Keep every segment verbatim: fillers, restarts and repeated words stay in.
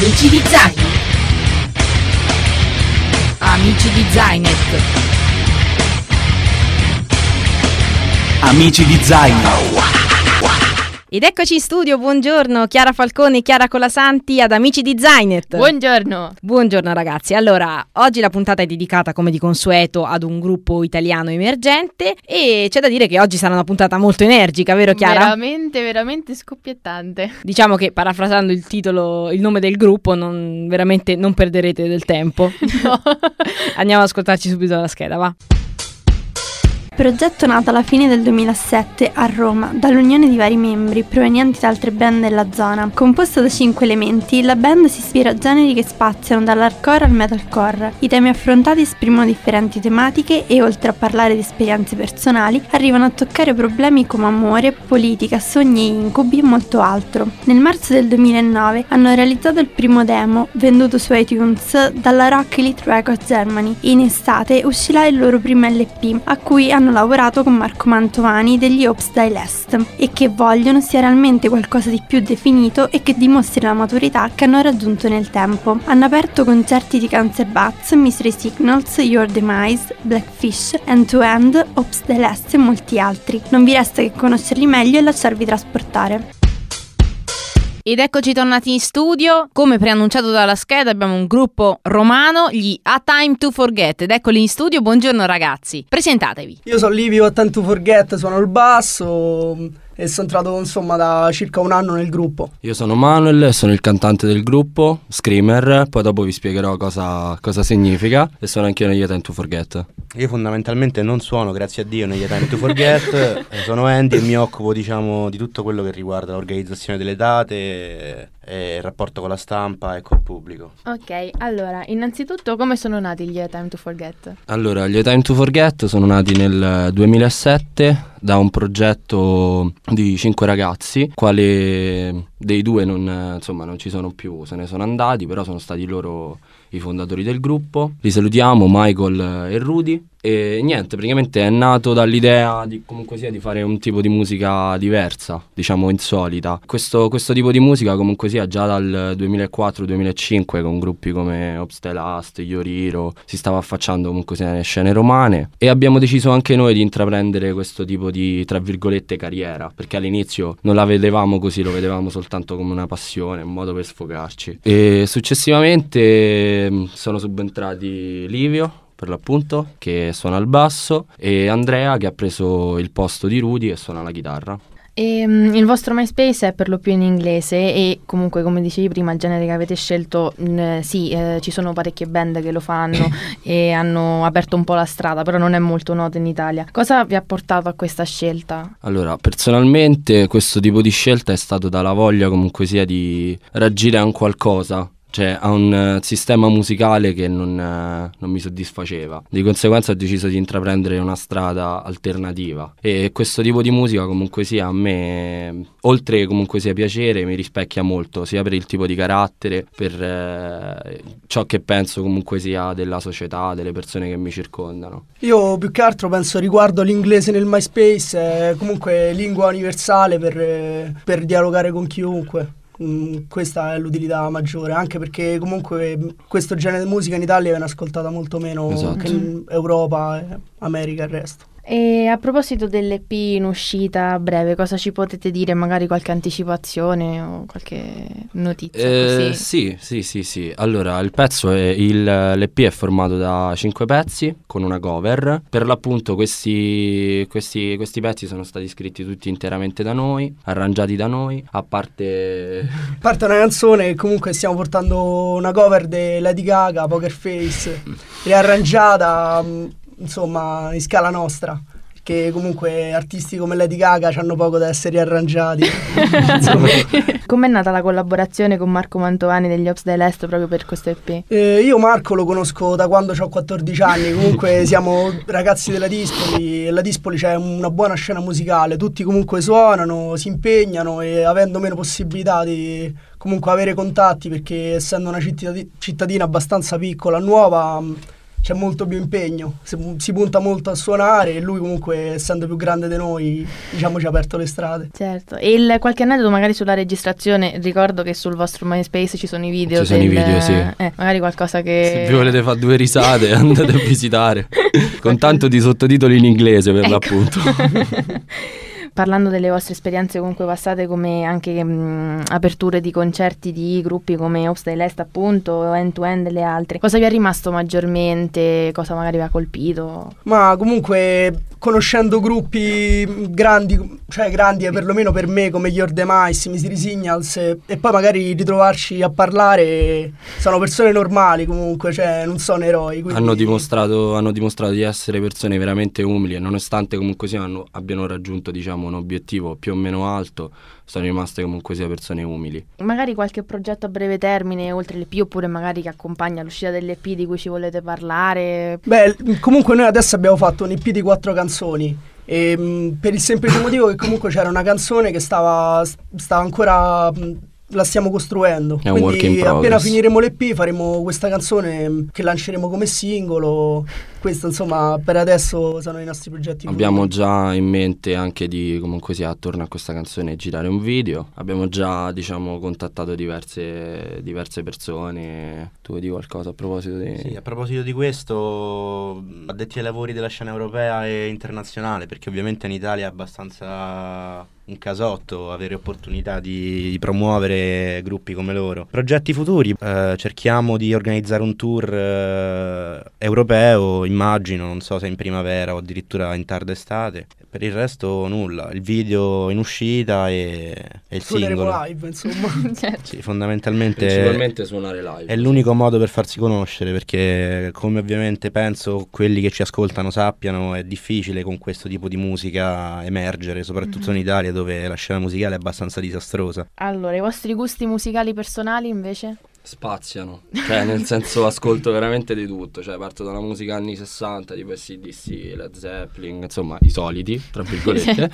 Amici di Zain. Amici di Zainet. Amici di Zain. Ed eccoci in studio, buongiorno Chiara Falcone e Chiara Colasanti ad Amici di Zainet. Buongiorno. Buongiorno ragazzi, allora oggi la puntata è dedicata come di consueto ad un gruppo italiano emergente e c'è da dire che oggi sarà una puntata molto energica, vero Chiara? Veramente, veramente scoppiettante. Diciamo che parafrasando il titolo, il nome del gruppo, non, veramente non perderete del tempo. No. Andiamo ad ascoltarci subito la scheda, va? Progetto nato alla fine del duemilasette a Roma dall'unione di vari membri provenienti da altre band della zona. Composta da cinque elementi, la band si ispira a generi che spaziano dall'hardcore al metalcore. I temi affrontati esprimono differenti tematiche e, oltre a parlare di esperienze personali, arrivano a toccare problemi come amore, politica, sogni e incubi e molto altro. Nel marzo del duemilanove hanno realizzato il primo demo, venduto su iTunes dalla Rock Elite Records Germany. In estate uscirà il loro primo L P, a cui hanno lavorato con Marco Mantovani degli Ops Dai Est e che vogliono sia realmente qualcosa di più definito e che dimostri la maturità che hanno raggiunto nel tempo. Hanno aperto concerti di Cancer Bats, Mystery Signals, Your Demise, Blackfish, End to End, Ops Dai Est e molti altri. Non vi resta che conoscerli meglio e lasciarvi trasportare. Ed eccoci tornati in studio. Come preannunciato dalla scheda abbiamo un gruppo romano, gli A Time to Forget, ed eccoli in studio. Buongiorno ragazzi, presentatevi. Io sono Livio, A Time to Forget, suono il basso e sono entrato insomma da circa un anno nel gruppo. Io sono Manuel, sono il cantante del gruppo, screamer, poi dopo vi spiegherò cosa, cosa significa, e sono anche io negli A Time to Forget. Io fondamentalmente non suono, grazie a Dio, negli A Time to Forget. Sono Andy e mi occupo, diciamo, di tutto quello che riguarda l'organizzazione delle date e il rapporto con la stampa e col pubblico. Ok, allora, innanzitutto come sono nati gli A Time to Forget? Allora, gli A Time to Forget sono nati nel duemilasette da un progetto di cinque ragazzi, quale dei due non, insomma, non ci sono più, se ne sono andati, però sono stati loro i fondatori del gruppo. Li salutiamo, Michael e Rudy. E niente, praticamente è nato dall'idea di comunque sia di fare un tipo di musica diversa, diciamo insolita. Questo, questo tipo di musica comunque sia già dal duemilaquattro duemilacinque con gruppi come Ops Dai Est, Yoriro si stava affacciando comunque sia nelle scene romane, e abbiamo deciso anche noi di intraprendere questo tipo di, tra virgolette, carriera, perché all'inizio non la vedevamo così, lo vedevamo soltanto come una passione, un modo per sfogarci. E successivamente sono subentrati Livio, per l'appunto, che suona il basso, e Andrea, che ha preso il posto di Rudy e suona la chitarra. E, um, il vostro MySpace è per lo più in inglese e comunque, come dicevi prima, il genere che avete scelto, mh, sì, eh, ci sono parecchie band che lo fanno e hanno aperto un po' la strada, però non è molto noto in Italia. Cosa vi ha portato a questa scelta? Allora, personalmente questo tipo di scelta è stato dalla voglia comunque sia di reagire a un qualcosa, cioè a un uh, sistema musicale che non, uh, non mi soddisfaceva. Di conseguenza ho deciso di intraprendere una strada alternativa, e questo tipo di musica comunque sia a me, oltre comunque sia piacere, mi rispecchia molto, sia per il tipo di carattere, per uh, ciò che penso comunque sia della società, delle persone che mi circondano. Io più che altro penso riguardo l'inglese nel MySpace, è comunque lingua universale per, per dialogare con chiunque. Mm, questa è l'utilità maggiore, anche perché comunque questo genere di musica in Italia viene ascoltata molto meno, esatto, che in Europa, America e il resto. E a proposito dell'E P in uscita a breve, cosa ci potete dire? Magari qualche anticipazione o qualche notizia? Eh, sì, sì, sì, sì. Allora, il pezzo è il, l'E P è formato da cinque pezzi con una cover. Per l'appunto questi, questi, questi pezzi sono stati scritti tutti interamente da noi, arrangiati da noi, a parte... A parte una canzone che comunque stiamo portando una cover di Lady Gaga, Poker Face, riarrangiata... insomma in scala nostra, perché comunque artisti come Lady Gaga hanno poco da essere riarrangiati. Com'è nata la collaborazione con Marco Mantovani degli Ops Dai Est proprio per questo E P? Eh, io Marco lo conosco da quando ho quattordici anni, comunque siamo ragazzi della Dispoli, e la Dispoli c'è una buona scena musicale, tutti comunque suonano, si impegnano, e avendo meno possibilità di comunque avere contatti, perché essendo una cittadina abbastanza piccola, nuova, c'è molto più impegno, si, si punta molto a suonare e lui comunque, essendo più grande di noi, diciamo ci ha aperto le strade. Certo, e il, qualche aneddoto magari sulla registrazione, ricordo che sul vostro MySpace ci sono i video. Ci sono del, i video, sì. Eh, magari qualcosa che... Se vi volete fare due risate andate a visitare, con tanto di sottotitoli in inglese per ecco. l'appunto. Parlando delle vostre esperienze comunque passate, come anche mh, aperture di concerti di gruppi come Ops Day Lest appunto, End to End e le altre, cosa vi è rimasto maggiormente, cosa magari vi ha colpito? Ma comunque conoscendo gruppi grandi, cioè grandi perlomeno per me come gli Orde Mais, Misery Signals e, e poi magari ritrovarci a parlare, sono persone normali comunque, cioè non sono eroi. Quindi... Hanno dimostrato, hanno dimostrato di essere persone veramente umili e nonostante comunque sia hanno, abbiano raggiunto diciamo un obiettivo più o meno alto, sono rimaste comunque sia persone umili. Magari qualche progetto a breve termine oltre l'E P oppure magari che accompagna l'uscita dell'E P di cui ci volete parlare? Beh, comunque noi adesso abbiamo fatto un E P di quattro canzoni e, mh, per il semplice motivo che comunque c'era una canzone che stava, stava ancora... Mh, la stiamo costruendo, è un work in quindi progress. Appena finiremo l'E P faremo questa canzone che lanceremo come singolo. Questo insomma per adesso sono i nostri progetti. Abbiamo futuri. già in mente anche di comunque sia attorno a questa canzone girare un video. Abbiamo già diciamo contattato diverse, diverse persone. Tu vuoi dire qualcosa a proposito di... Sì, a proposito di questo, addetti ai lavori della scena europea e internazionale, perché ovviamente in Italia è abbastanza un casotto avere opportunità di, di promuovere gruppi come loro. Progetti futuri, eh, cerchiamo di organizzare un tour eh, europeo, immagino, non so se in primavera o addirittura in tarda estate. Per il resto nulla, il video in uscita e, e il Suoneremo singolo live insomma. Certo. Sì, fondamentalmente Principalmente suonare live. è l'unico modo per farsi conoscere, perché come ovviamente penso quelli che ci ascoltano sappiano, è difficile con questo tipo di musica emergere, soprattutto Mm-hmm. in Italia dove la scena musicale è abbastanza disastrosa. Allora, i vostri gusti musicali personali invece? Spaziano, cioè nel senso ascolto veramente di tutto, cioè parto dalla musica anni sessanta tipo A C D C, Led Zeppelin, insomma i soliti tra virgolette,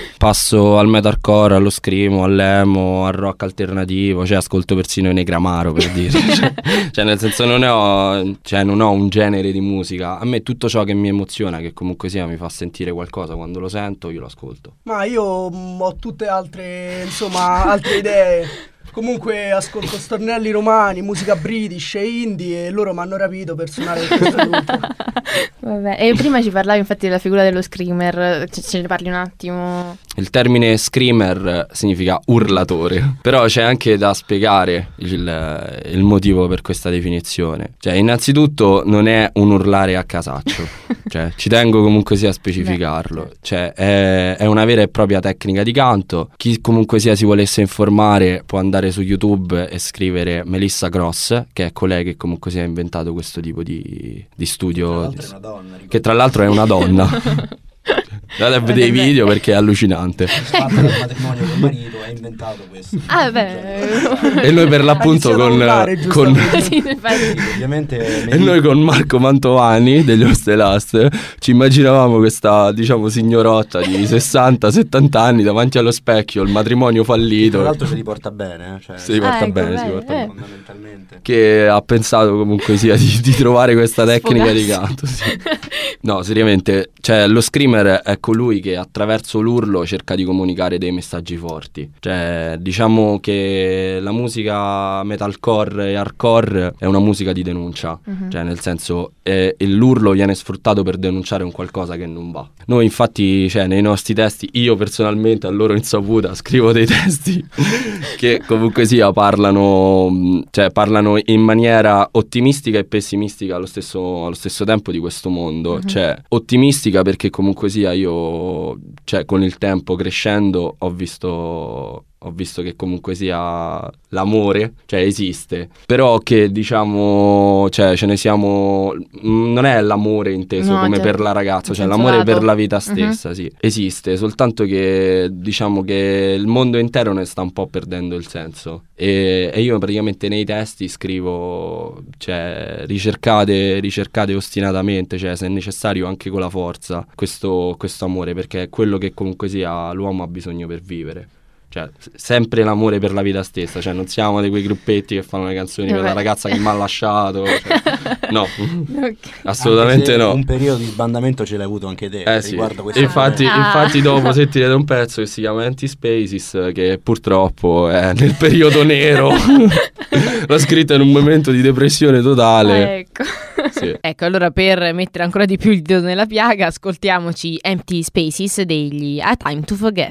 passo al metalcore, allo screamo, all'emo, al rock alternativo, cioè ascolto persino i Negramaro per dire, cioè, cioè nel senso non ho, cioè non ho un genere di musica, a me tutto ciò che mi emoziona, che comunque sia mi fa sentire qualcosa, quando lo sento io lo ascolto. Ma io mh, ho tutte altre insomma altre idee. Comunque ascolto stornelli romani, musica british e indie e loro mi hanno rapito per suonare con questo gruppo. Vabbè, e prima ci parlavi infatti della figura dello screamer, ce, ce ne parli un attimo? Il termine screamer significa urlatore, però c'è anche da spiegare il, il motivo per questa definizione. Cioè, innanzitutto non è un urlare a casaccio, cioè ci tengo comunque sia a specificarlo. Cioè, è, è una vera e propria tecnica di canto. Chi comunque sia si volesse informare può andare su YouTube e scrivere Melissa Cross, che è colei che comunque si è inventato questo tipo di, di studio, Tra l'altro è una donna, che tra l'altro è una donna. Andate a vedere i video perché è allucinante. fatto il matrimonio con il marito, ha inventato questo. Ah beh, E noi per l'appunto Ha iniziato a con, urlare, con giustamente. sì, infatti. Ovviamente e noi con Marco Mantovani degli Ostelast ci immaginavamo questa diciamo signorotta di sessanta settanta anni davanti allo specchio, il matrimonio tra fallito, l'altro si riporta bene, eh, cioè, si porta Ah, ecco, bene, si bene, porta eh. bene. fondamentalmente. Che ha pensato comunque sia di, di trovare questa tecnica di Sfogarsi. canto, sì. No, seriamente, cioè lo screamer è colui che attraverso l'urlo cerca di comunicare dei messaggi forti. Cioè, diciamo che la musica metalcore e hardcore è una musica di denuncia. Mhm. Cioè, nel senso, eh, l'urlo viene sfruttato per denunciare un qualcosa che non va. Noi infatti, cioè, nei nostri testi, io personalmente a loro insaputa scrivo dei testi che comunque sia parlano, mh, cioè parlano in maniera ottimistica e pessimistica allo stesso, allo stesso tempo di questo mondo. Mhm. Cioè, ottimistica perché comunque sia io, cioè con il tempo crescendo ho visto... ho visto che comunque sia l'amore, cioè esiste, però che diciamo, cioè ce ne siamo, non è l'amore inteso No, come cioè, per la ragazza, in cioè senso l'amore lato. per la vita Mhm. stessa, sì, esiste, soltanto che diciamo che il mondo intero ne sta un po' perdendo il senso e, e io praticamente nei testi scrivo, cioè ricercate, ricercate ostinatamente, cioè se è necessario anche con la forza, questo, questo amore, perché è quello che comunque sia l'uomo ha bisogno per vivere. cioè sempre l'amore per la vita stessa, cioè non siamo di quei gruppetti che fanno le canzoni per la ragazza che mi ha lasciato, cioè, no, okay. Assolutamente no. Un periodo di sbandamento ce l'hai avuto anche te, eh sì. questo infatti, ah. infatti dopo sentite un pezzo che si chiama Anti-Spaces, che purtroppo è nel periodo nero. L'ho scritto in un momento di depressione totale. Ah, ecco. Sì. Ecco, allora per mettere ancora di più il dedo nella piaga, ascoltiamoci Empty Spaces degli A Time to Forget.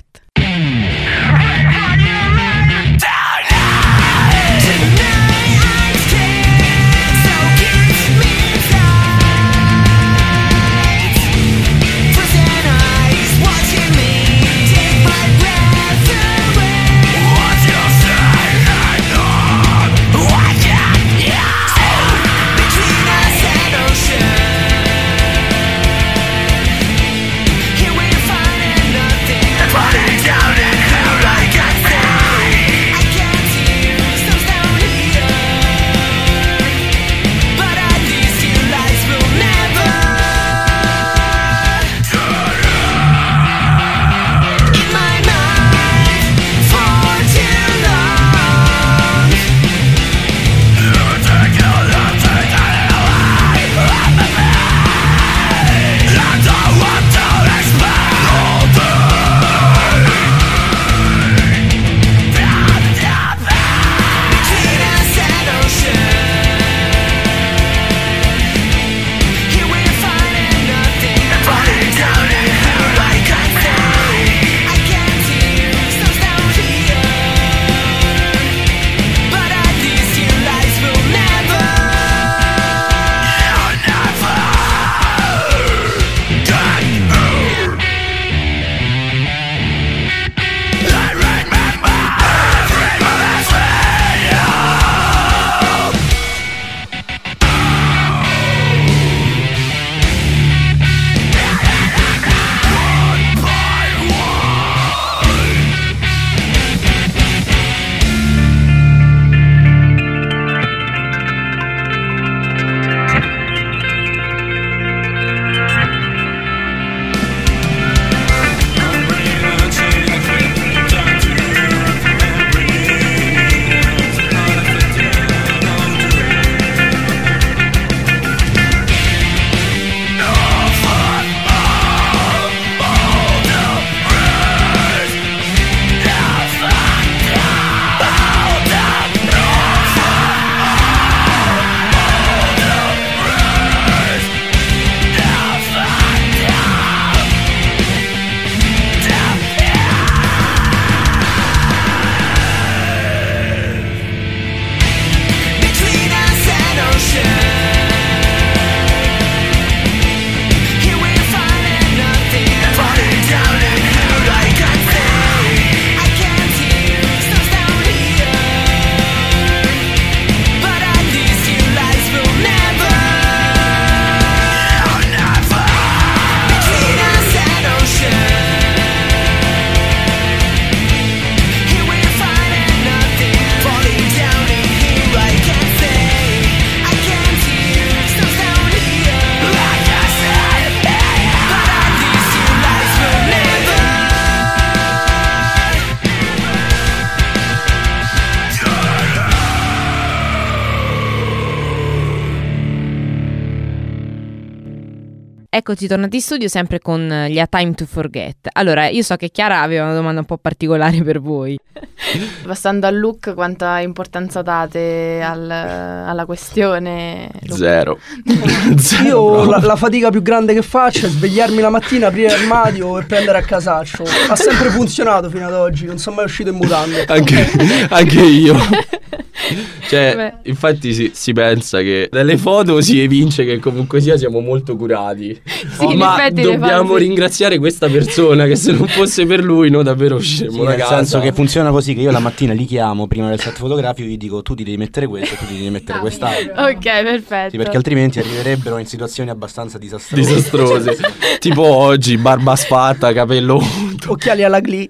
Eccoci tornati in studio sempre con gli A Time to Forget. Allora, io so che Chiara aveva una domanda un po' particolare per voi. Passando al look, quanta importanza date al, alla questione? Zero. Zero. Io la, la fatica più grande che faccio è svegliarmi la mattina, aprire l'armadio e prendere a casaccio. Ha sempre funzionato fino ad oggi, non sono mai uscito in mutande. Anche, anche io. Cioè, beh, infatti si, si pensa che dalle foto si evince che comunque sia siamo molto curati. Sì, oh, ma dobbiamo ringraziare questa persona, che se non fosse per lui noi davvero usciremo sì, da nel casa. Nel senso che funziona così, che io la mattina li chiamo prima del set fotografico, gli dico tu ti devi mettere questo, tu ti devi mettere quest'altro. Ok, perfetto. Sì, perché altrimenti arriverebbero in situazioni abbastanza disastrose. Disastrose. Tipo oggi, barba sfatta, capello unto, occhiali alla Glee.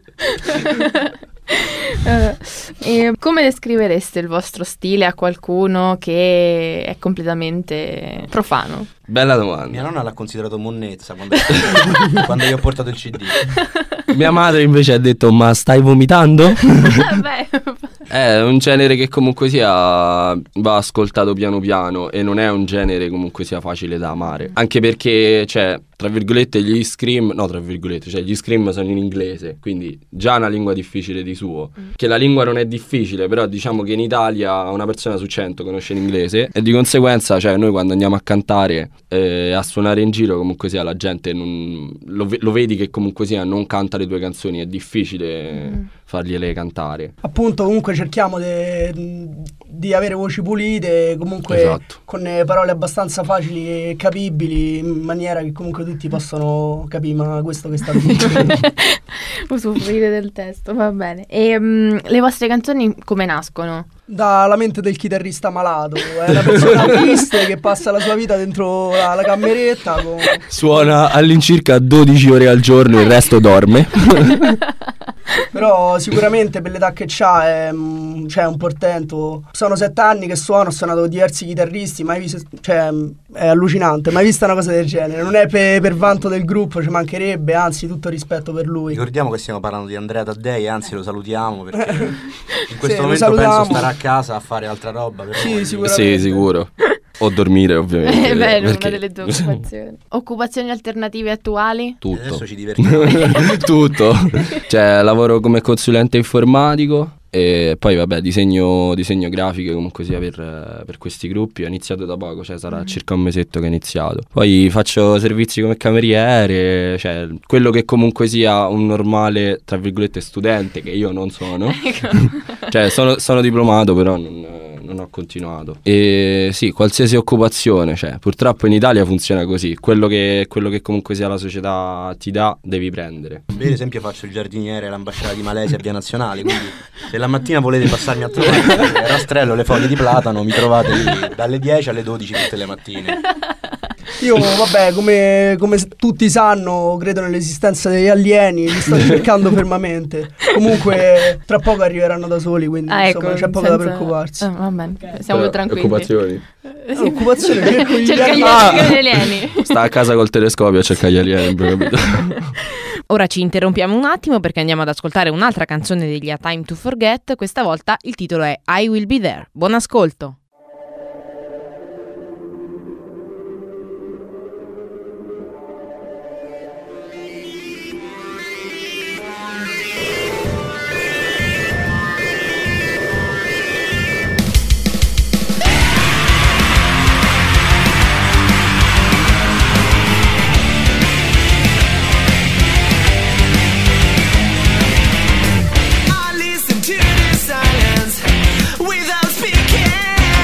Uh, e come descrivereste il vostro stile a qualcuno che è completamente profano? Bella domanda. Mia nonna l'ha considerato monnezza quando, quando gli ho portato il C D. Mia madre invece ha detto: ma stai vomitando? Beh, È un genere che comunque sia va ascoltato piano piano e non è un genere comunque sia facile da amare. Anche perché, cioè, tra virgolette gli scream, no tra virgolette, cioè gli scream sono in inglese, quindi già una lingua difficile di suo. Mm. Che la lingua non è difficile, però diciamo che in Italia una persona su cento conosce l'inglese e di conseguenza, cioè, noi quando andiamo a cantare, eh, a suonare in giro, comunque sia la gente non, lo, lo vedi che comunque sia non canta le tue canzoni, è difficile mm. fargliele cantare. Appunto, comunque cerchiamo de, di avere voci pulite, comunque esatto. con parole abbastanza facili e capibili, in maniera che comunque tutti possono capire ma questo che sta dicendo. Usufruire del testo, va bene. E um, le vostre canzoni come nascono? Dalla mente del chitarrista malato, è una persona triste che passa la sua vita dentro la, la cameretta con... Suona all'incirca dodici ore al giorno, il resto dorme. Però sicuramente per l'età che c'ha è, cioè, un portento. Sono sette anni che suono, ho suonato con diversi chitarristi, mai visto, cioè, è allucinante, mai vista una cosa del genere. Non è per, per vanto del gruppo, ci mancherebbe, anzi tutto rispetto per lui. Ricordiamo che stiamo parlando di Andrea Taddei, anzi lo salutiamo perché in questo sì, momento penso starà a casa a fare altra roba. Per sì, sì, sicuro. O dormire, ovviamente. È vero, perché... una delle tue occupazioni. Occupazioni alternative attuali? Tutto. Adesso ci divertiamo. Tutto. Cioè, lavoro come consulente informatico e poi vabbè, disegno, disegno grafiche comunque sia per, per questi gruppi. Ho iniziato da poco, cioè sarà mm. circa un mesetto che ho iniziato. Poi faccio servizi come cameriere, cioè quello che comunque sia un normale, tra virgolette, studente, che io non sono. Cioè sono, sono diplomato, però non... non ho continuato. E sì, qualsiasi occupazione, cioè purtroppo in Italia funziona così, quello che, quello che comunque sia la società ti dà devi prendere. Io ad esempio faccio il giardiniere all'ambasciata di Malesia a Via Nazionale, quindi se la mattina volete passarmi a trovare il rastrello, le foglie di platano, mi trovate lì dalle dieci alle dodici tutte le mattine. Io vabbè, come, come tutti sanno, credo nell'esistenza degli alieni, li sto cercando fermamente. Comunque tra poco arriveranno da soli, quindi ah, ecco, insomma c'è poco senza... da preoccuparsi. Ah, va bene, siamo Però, tranquilli. Occupazioni. Eh, sì. Occupazione, cerco gli cerca alieni. gli, Ah, gli alieni. Sta a casa col telescopio a cercare gli alieni, capito? Ora ci interrompiamo un attimo perché andiamo ad ascoltare un'altra canzone degli A Time to Forget. Questa volta il titolo è I Will Be There. Buon ascolto. Without speaking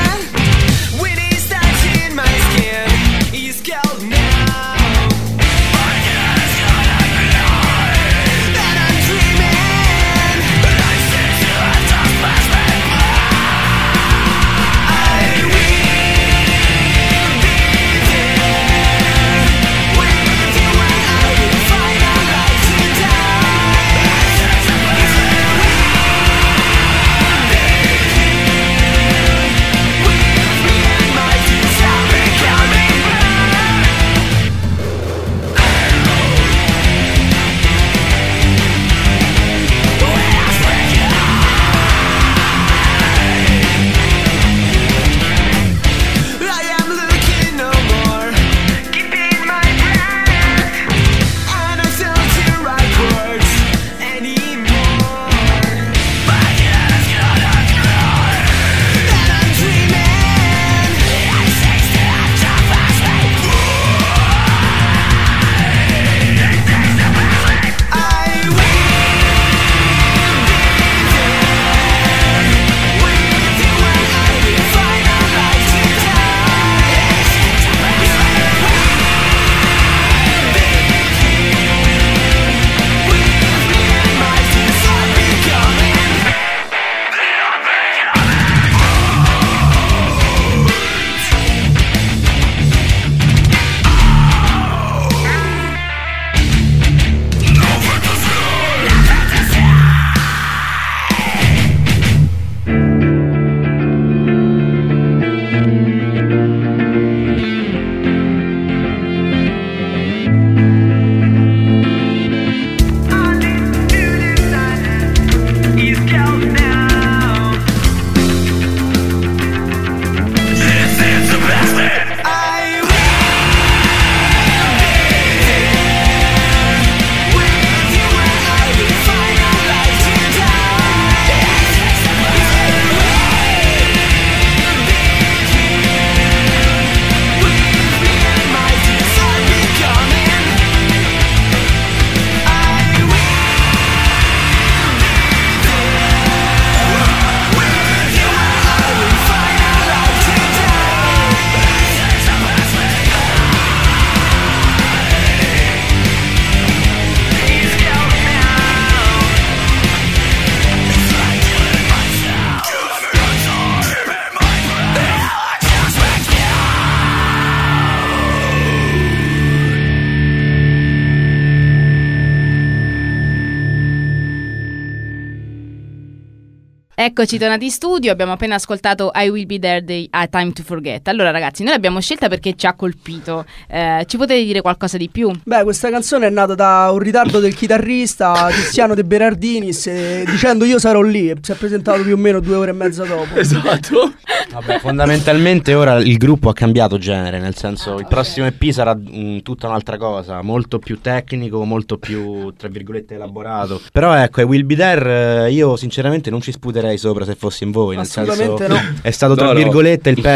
Eccoci tornati in studio, abbiamo appena ascoltato I Will Be There dei A Time to Forget. Allora ragazzi, noi l'abbiamo scelta perché ci ha colpito, eh, ci potete dire qualcosa di più? Beh, questa canzone è nata da un ritardo del chitarrista Tiziano De Berardinis, e dicendo io sarò lì, e si è presentato più o meno due ore e mezza dopo. Esatto. Vabbè, fondamentalmente ora il gruppo ha cambiato genere, nel senso il prossimo E P sarà mh, tutta un'altra cosa, molto più tecnico, molto più tra virgolette elaborato. Però ecco, I Will Be There eh, io sinceramente non ci sputerei sopra se fossi in voi, nel senso Assolutamente no. è stato tra No, no. virgolette il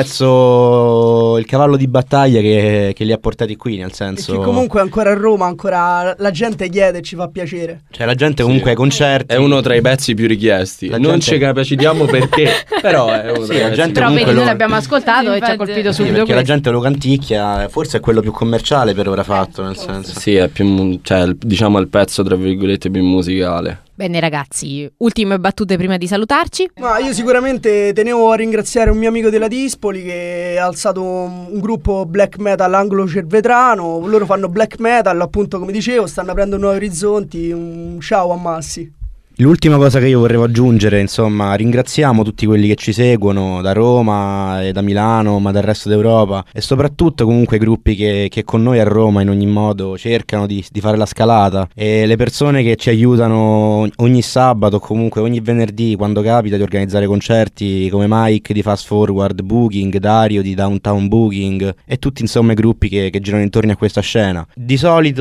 pezzo, il cavallo di battaglia che, che li ha portati qui, nel senso E che comunque ancora a Roma, ancora la gente chiede e ci fa piacere. cioè la gente comunque ai concerti È uno tra i pezzi più richiesti. La Non gente- ci capacitiamo perché, però è uno Sì, tra i la pezzi gente Però comunque vedi, noi lo- l'abbiamo ascoltato e ci ha Infatti- colpito Sì, subito perché la questo. gente lo canticchia, forse è quello più commerciale per ora fatto, nel senso. Sì, è più, mu- cioè, il- diciamo il pezzo tra virgolette più musicale. Bene ragazzi, ultime battute prima di salutarci. Ma io sicuramente tenevo a ringraziare un mio amico della Dispoli che ha alzato un, un gruppo black metal anglo-cervetrano. Loro fanno black metal, appunto, come dicevo, stanno aprendo nuovi orizzonti. Un ciao a Massi. L'ultima cosa che io vorrei aggiungere, insomma, ringraziamo tutti quelli che ci seguono da Roma e da Milano, ma dal resto d'Europa, e soprattutto comunque i gruppi che, che con noi a Roma in ogni modo cercano di, di fare la scalata, e le persone che ci aiutano ogni sabato o comunque ogni venerdì quando capita di organizzare concerti, come Mike di Fast Forward Booking, Dario di Downtown Booking e tutti insomma i gruppi che, che girano intorno a questa scena. Di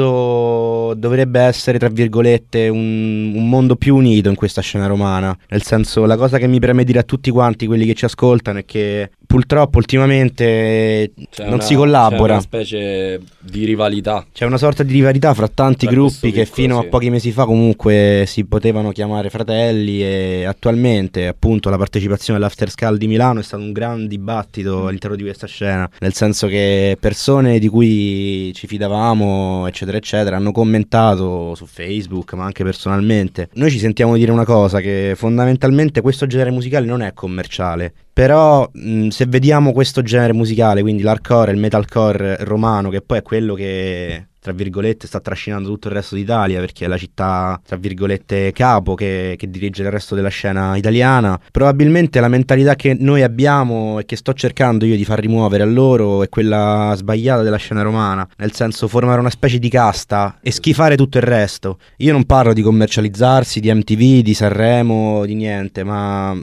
solito dovrebbe essere tra virgolette un, un mondo più unito in questa scena romana, nel senso, la cosa che mi preme dire a tutti quanti quelli che ci ascoltano è che purtroppo ultimamente C'è non una- si collabora, C'è una specie di rivalità. c'è una sorta di rivalità fra tanti Tra gruppi questo che piccolo, fino sì. a pochi mesi fa comunque si potevano chiamare fratelli, e attualmente appunto la partecipazione all'After Skull di Milano è stato un gran dibattito all'interno di questa scena, nel senso che persone di cui ci fidavamo eccetera eccetera hanno commentato su Facebook ma anche personalmente. Noi ci sentiamo dire una cosa, che fondamentalmente questo genere musicale non è commerciale, però mh, se vediamo questo genere musicale, quindi l'hardcore e il metalcore romano, che poi è quello che tra virgolette sta trascinando tutto il resto d'Italia, perché è la città tra virgolette capo che, che dirige il resto della scena italiana, probabilmente la mentalità che noi abbiamo e che sto cercando io di far rimuovere a loro è quella sbagliata della scena romana, nel senso formare una specie di casta e schifare tutto il resto. Io non parlo di commercializzarsi, di M T V, di Sanremo, di niente, ma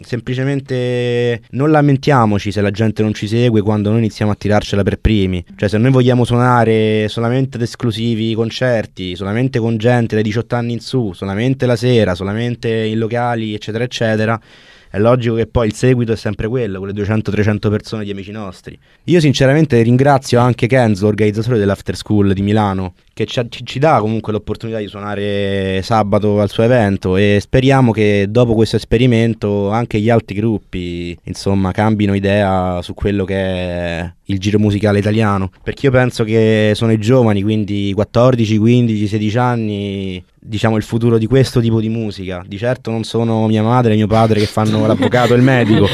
semplicemente non lamentiamoci se la gente non ci segue quando noi iniziamo a tirarcela per primi. Cioè, se noi vogliamo suonare solamente ad esclusivi concerti, solamente con gente dai diciotto anni in su, solamente la sera, solamente in locali eccetera eccetera, è logico che poi il seguito è sempre quello, quelle duecento trecento persone di amici nostri. Io sinceramente ringrazio anche Kenzo, l'organizzatore dell'After School di Milano, che ci, ci, ci dà comunque l'opportunità di suonare sabato al suo evento, e speriamo che dopo questo esperimento anche gli altri gruppi insomma cambino idea su quello che è il giro musicale italiano, perché io penso che sono i giovani, quindi quattordici, quindici, sedici anni, diciamo il futuro di questo tipo di musica. Di certo non sono mia madre e mio padre che fanno l'avvocato e il medico,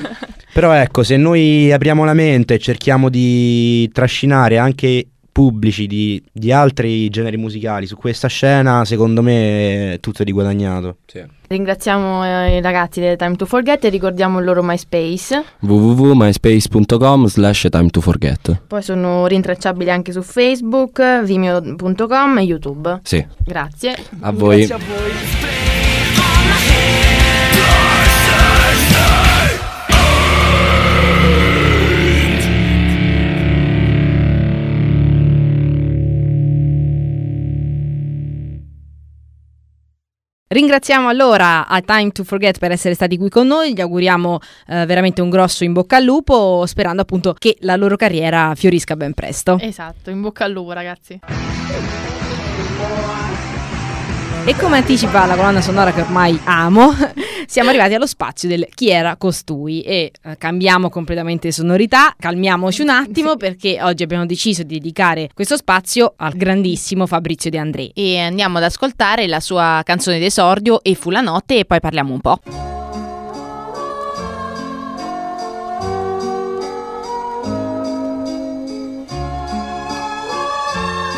però ecco, se noi apriamo la mente e cerchiamo di trascinare anche pubblici di, di altri generi musicali su questa scena, secondo me è tutto di guadagnato. Sì. Ringraziamo eh, i ragazzi del Time to Forget e ricordiamo il loro MySpace. w w w punto myspace punto com slash time to forget. Poi sono rintracciabili anche su Facebook, vimeo punto com e YouTube. Sì, Grazie. a voi. Grazie a voi. Ringraziamo allora a Time to Forget per essere stati qui con noi, gli auguriamo eh, veramente un grosso in bocca al lupo, sperando appunto che la loro carriera fiorisca ben presto. Esatto, in bocca al lupo ragazzi. E come anticipa la colonna sonora che ormai amo, siamo arrivati allo spazio del chi era costui e eh, cambiamo completamente sonorità, calmiamoci un attimo perché oggi abbiamo deciso di dedicare questo spazio al grandissimo Fabrizio De André e andiamo ad ascoltare la sua canzone d'esordio E fu la notte e poi parliamo un po'.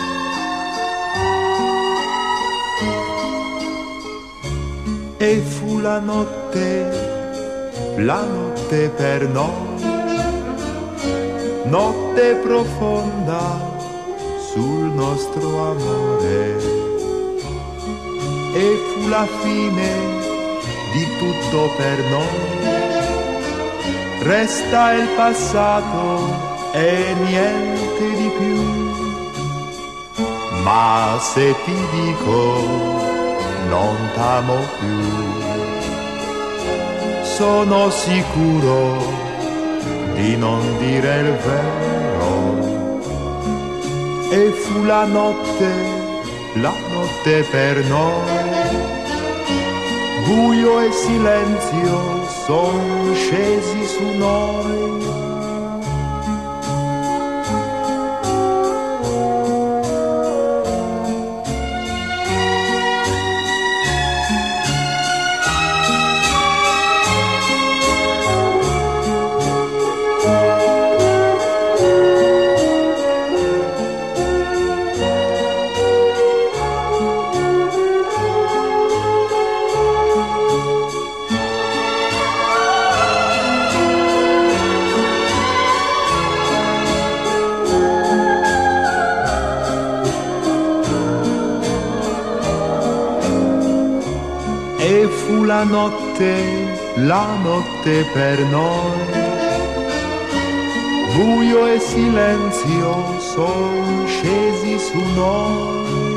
E fu fu la notte, la notte per noi, notte profonda sul nostro amore, e fu la fine di tutto per noi. Resta il passato e niente di più. Ma se ti dico non t'amo più, sono sicuro di non dire il vero. E fu la notte, la notte per noi, buio e silenzio son scesi su noi. E fu la notte, la notte per noi, buio e silenzio son scesi su noi.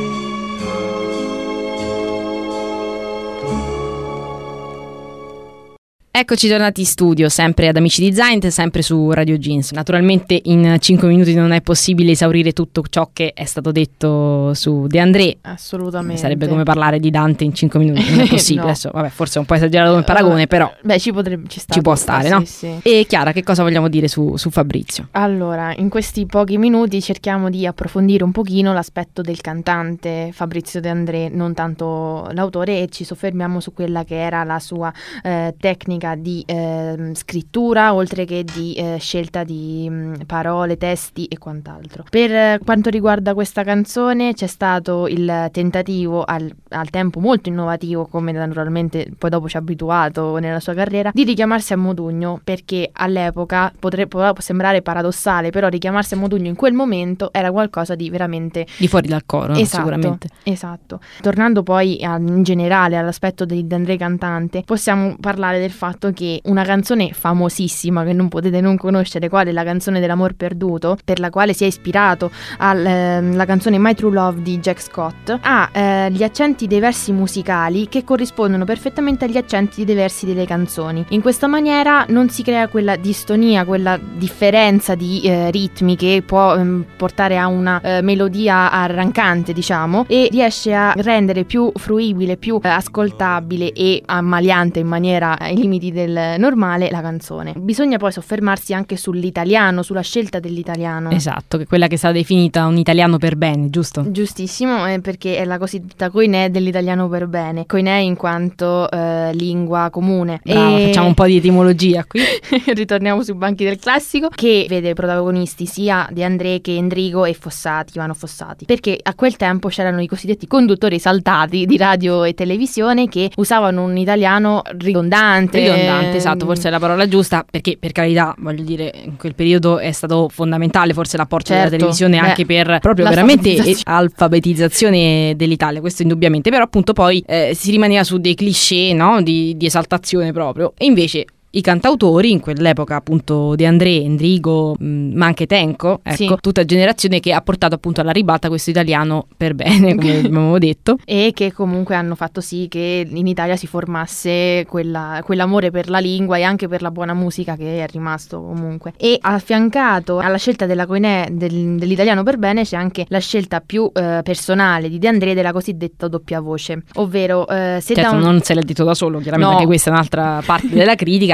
Eccoci tornati in studio, sempre ad Amici di Zaint, sempre su Radio Jeans. Naturalmente in cinque minuti non è possibile esaurire tutto ciò che è stato detto su De André. Assolutamente. Sarebbe come parlare di Dante in cinque minuti, non è possibile. No. Adesso, vabbè, forse è un po' esagerato come paragone, però Beh, ci potrebbe ci, sta ci può tutta, stare, sì, no? sì. E Chiara, che cosa vogliamo dire su, su Fabrizio? Allora, in questi pochi minuti cerchiamo di approfondire un pochino l'aspetto del cantante Fabrizio De André, non tanto l'autore, e ci soffermiamo su quella che era la sua eh, tecnica di eh, scrittura, oltre che di eh, scelta di mh, parole, testi e quant'altro. Per eh, quanto riguarda questa canzone c'è stato il tentativo al, al tempo molto innovativo, come naturalmente poi dopo ci ha abituato nella sua carriera, di richiamarsi a Modugno, perché all'epoca potrebbe può sembrare paradossale, però richiamarsi a Modugno in quel momento era qualcosa di veramente Di fuori dal coro, esatto, sicuramente. Esatto. Tornando poi a, in generale all'aspetto di De André cantante, possiamo parlare del fatto che una canzone famosissima che non potete non conoscere, quale è la canzone dell'amor perduto, per la quale si è ispirato alla eh, canzone My True Love di Jack Scott, ha eh, gli accenti dei versi musicali che corrispondono perfettamente agli accenti dei versi delle canzoni. In questa maniera non si crea quella distonia, quella differenza di eh, ritmi che può ehm, portare a una eh, melodia arrancante, diciamo, e riesce a rendere più fruibile, più eh, ascoltabile e ammaliante in maniera ai limiti del normale la canzone. Bisogna poi soffermarsi anche sull'italiano, sulla scelta dell'italiano. Esatto, che è quella che è stata definita un italiano per bene, giusto? Giustissimo, eh, perché è la cosiddetta coinè dell'italiano per bene. Coinè in quanto eh, lingua comune. Brava, e... facciamo un po' di etimologia qui. Ritorniamo sui banchi del classico, che vede protagonisti sia De André che Endrigo e Fossati, Ivano Fossati, perché a quel tempo c'erano i cosiddetti conduttori esaltati di radio e televisione che usavano un italiano ridondante. Ridondante, esatto, forse è la parola giusta, perché per carità, voglio dire, in quel periodo è stato fondamentale forse l'apporto Certo, della televisione, beh, anche per proprio veramente alfabetizzazione dell'Italia, questo indubbiamente, però appunto poi eh, si rimaneva su dei cliché, no? di, di esaltazione proprio, e invece i cantautori in quell'epoca, appunto De André, Endrigo, mh, ma anche Tenco, ecco, Sì. tutta generazione che ha portato appunto alla ribalta questo italiano per bene, come abbiamo detto. E che comunque hanno fatto sì che in Italia si formasse quella, quell'amore per la lingua e anche per la buona musica che è rimasto comunque. E affiancato alla scelta della coinè del, dell'italiano per bene c'è anche la scelta più eh, personale di De André della cosiddetta doppia voce, ovvero eh, se Certo, da un... non se l'ha detto da solo, chiaramente, No. anche questa è un'altra parte della critica.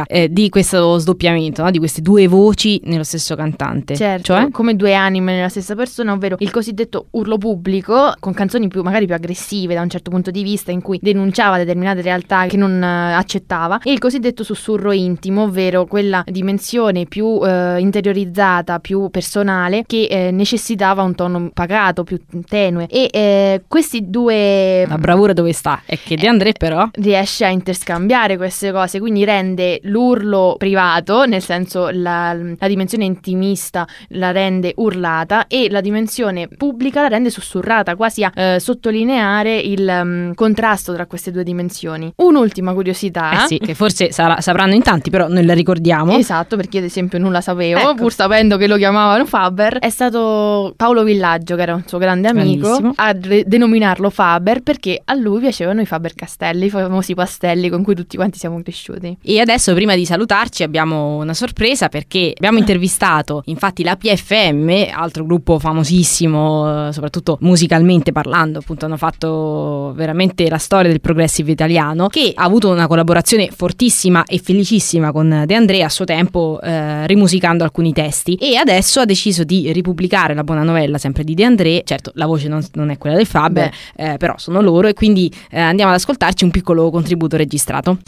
eh, di questo sdoppiamento, no? Di queste due voci nello stesso cantante. Certo, cioè? come due anime nella stessa persona, ovvero il cosiddetto urlo pubblico, con canzoni più magari più aggressive da un certo punto di vista, in cui denunciava determinate realtà che non eh, accettava, e il cosiddetto sussurro intimo, ovvero quella dimensione più eh, interiorizzata, più personale, che eh, necessitava un tono pagato, più tenue. E eh, questi due... La bravura dove sta? È che De André però riesce a interscambiare queste cose, quindi rende l'urlo privato, nel senso la, la dimensione intimista la rende urlata e la dimensione pubblica la rende sussurrata, quasi a eh, sottolineare il um, contrasto tra queste due dimensioni. Un'ultima curiosità, eh sì, che forse sarà, sapranno in tanti, però noi la ricordiamo. Esatto, perché io ad esempio non la sapevo, ecco. pur sapendo che lo chiamavano Faber. È stato Paolo Villaggio, che era un suo grande amico, Bellissimo. a re- denominarlo Faber, perché a lui piacevano i Faber-Castelli, i famosi pastelli con cui tutti quanti siamo cresciuti. E adesso, prima di salutarci, abbiamo una sorpresa, perché abbiamo intervistato infatti la P F M, altro gruppo famosissimo, eh, soprattutto musicalmente parlando, appunto hanno fatto veramente la storia del progressive italiano, che ha avuto una collaborazione fortissima e felicissima con De André a suo tempo, eh, rimusicando alcuni testi, e adesso ha deciso di ripubblicare la buona novella sempre di De André. Certo, la voce non, non è quella del Faber, eh, però sono loro, e quindi eh, andiamo ad ascoltarci un piccolo contributo registrato.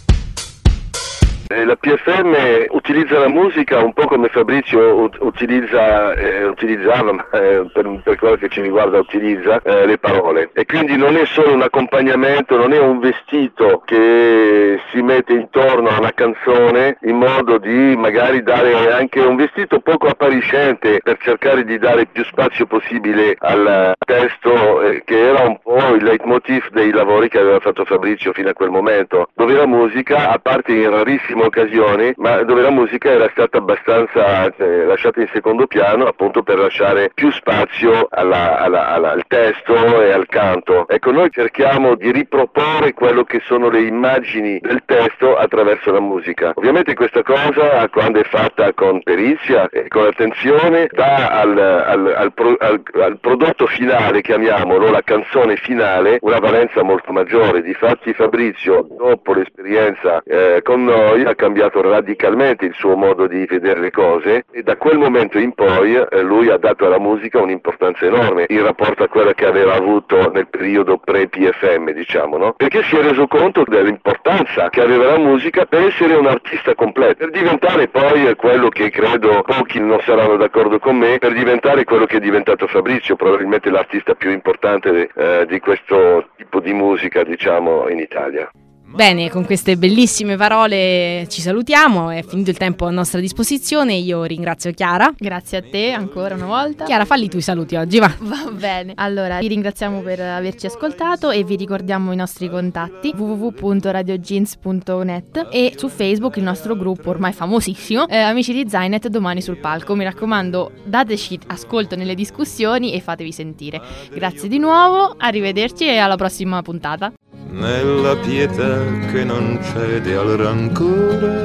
La P F M utilizza la musica un po' come Fabrizio ut- utilizza, eh, utilizzava, ma eh, per, per quello che ci riguarda utilizza eh, le parole, e quindi non è solo un accompagnamento, non è un vestito che si mette intorno a una canzone in modo di magari dare anche un vestito poco appariscente per cercare di dare più spazio possibile al testo, eh, che era un po' il leitmotiv dei lavori che aveva fatto Fabrizio fino a quel momento, dove la musica, a parte in rarissime occasioni, ma dove la musica era stata abbastanza eh, lasciata in secondo piano, appunto per lasciare più spazio alla, alla, alla, al testo e al canto. Ecco, noi cerchiamo di riproporre quello che sono le immagini del testo attraverso la musica. Ovviamente questa cosa, quando è fatta con perizia e con attenzione, dà al, al, al, pro, al, al prodotto finale, chiamiamolo, la canzone finale, una valenza molto maggiore. Difatti Fabrizio, dopo l'esperienza eh, con noi, ha cambiato radicalmente il suo modo di vedere le cose, e da quel momento in poi eh, lui ha dato alla musica un'importanza enorme in rapporto a quella che aveva avuto nel periodo pre-P F M, diciamo, no? Perché si è reso conto dell'importanza che aveva la musica per essere un artista completo, per diventare poi quello che credo pochi non saranno d'accordo con me, per diventare quello che è diventato Fabrizio, probabilmente l'artista più importante eh, di questo tipo di musica, diciamo, in Italia. Bene, con queste bellissime parole ci salutiamo, è finito il tempo a nostra disposizione. Io ringrazio Chiara. Grazie a te ancora una volta. Chiara, falli tu i saluti oggi, va. Va bene. Allora, vi ringraziamo per averci ascoltato e vi ricordiamo i nostri contatti: w w w punto radio jeans punto net e su Facebook il nostro gruppo ormai famosissimo, eh, Amici di Zainet, domani sul palco. Mi raccomando, dateci ascolto nelle discussioni e fatevi sentire. Grazie di nuovo, arrivederci e alla prossima puntata. Nella pietà che non cede al rancore,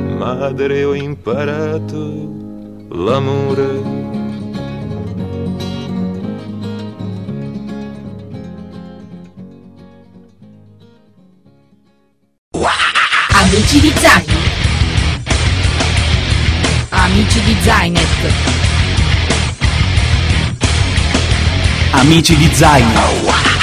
madre, ho imparato l'amore. Amici di Zainet. Amici di Zainet. Amici di Zainet.